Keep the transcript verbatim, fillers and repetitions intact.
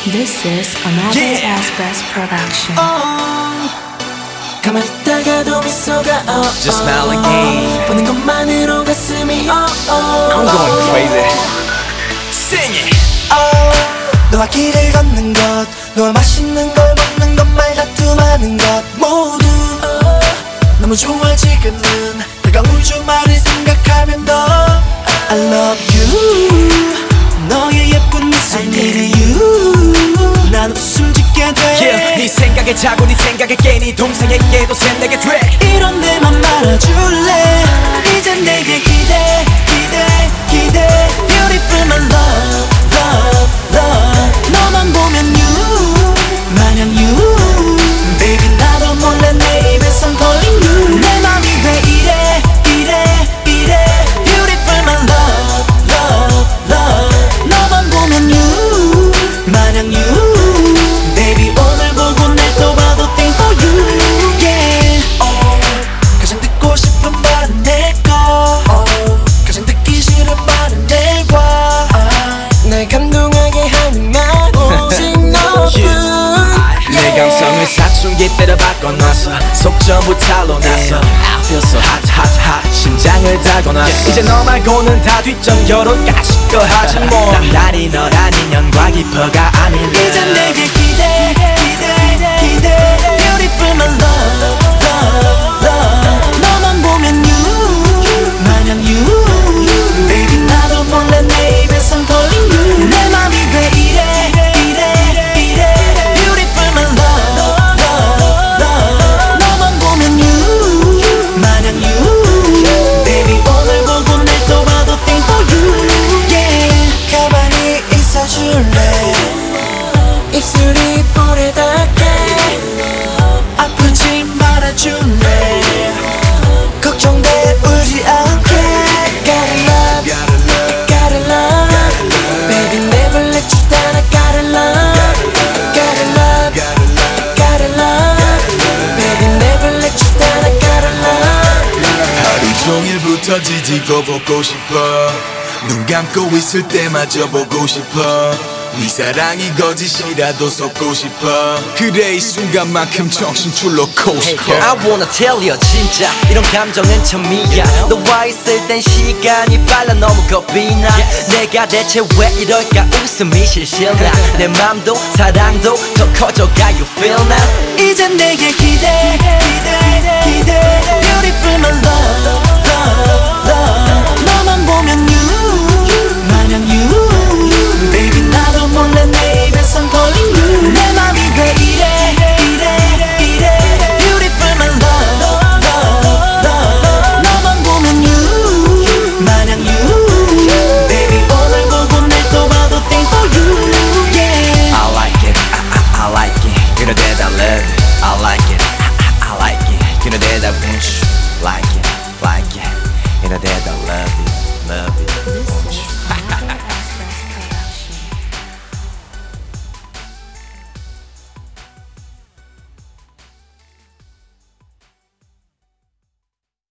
This is another Yeah. Express production. oh. 가만히 있다가도 미소가 oh, oh. Just smile again. 보는 것만으로 가슴이 oh, oh. I'm going crazy. Sing it. oh. 너와 길을 걷는 것, 너와 맛있는 걸 먹는 것, 말 다툼하는 것 모두 oh. 너무 좋아 지금은 다가올 주말을 생각하면 더 I love you 너의 예쁜 미소 I need you 난 웃음 짓게 돼 Yeah. 네 생각에 자고 네 생각에 깨 네 동생에게도 샘내게 돼. 이런 데만 말아줄래 이제 내게 기대 기대 기대 Beautiful my love love love 너만 보면 you 마냥 you Baby 나도 몰래 내 입에선 걸린 you 내 맘이 왜 이래 이래 이래 Beautiful my love love love 너만 보면 you 마냥 you Baby 오늘 보고 날 또 봐도 think for you yeah oh. 가장 듣고 싶은 말은 내꺼 oh. 가장 듣기 싫은 말은 내과 ah. 날 감동하게 하는 말 오직 너뿐 내 감성을 사춘기 때려 바꿔놨어 속 전부 탈로났어 I feel so hot hot hot 심장을 달궈놨어 이제 너 말고는 다 뒷전 결혼까지 거 하지 뭐 단단히 너란 인연과 깊어가 I'm in love 이제 내게 기대 기대 기대 Beautiful my love love love 너만 보면 you 마냥 you Baby 나도 몰래 내 입에선 걸린 you 내 맘이 왜 이래 이래 이래 Beautiful my love love love 너만 보면 you 마냥 you Baby 오늘 보고 날 또 봐도 think for you yeah 가만히 있어줄래 입술이 불에 닿게 아프지 말아줄래 걱정돼 울지 않게 Gotta love, gotta love Baby never let you down I gotta love, gotta love, gotta love Baby never let you down I gotta love 하루 종일 붙어 지지고 보고 싶어 눈 감고 있을 때마저 보고 싶어 네 사랑이 거짓이라도 속고 싶어 그래 이 순간만큼 정신줄 놓고 싶어 I wanna tell you 진짜 이런 감정은 처음이야 너와 있을 땐 시간이 빨라 너무 겁이 나 내가 대체 왜 이럴까 웃음이 실실나 내 맘도 사랑도 더 커져가 You feel now 이제 내게 기대 기대 기대 Beautiful my love love love 너만 보면 you 마냥 you Baby 나도 몰래 내 입에선 걸린 you 내 맘이 왜 이래 이래 이래 Beautiful my love love love 너만 보면 you 마냥 you Baby 오늘 보고 날 또 봐도 think for you yeah I like it I, I, I like it You know that I love it I like it I, I, I like it You know that I want you Like it like it You know that I love it love it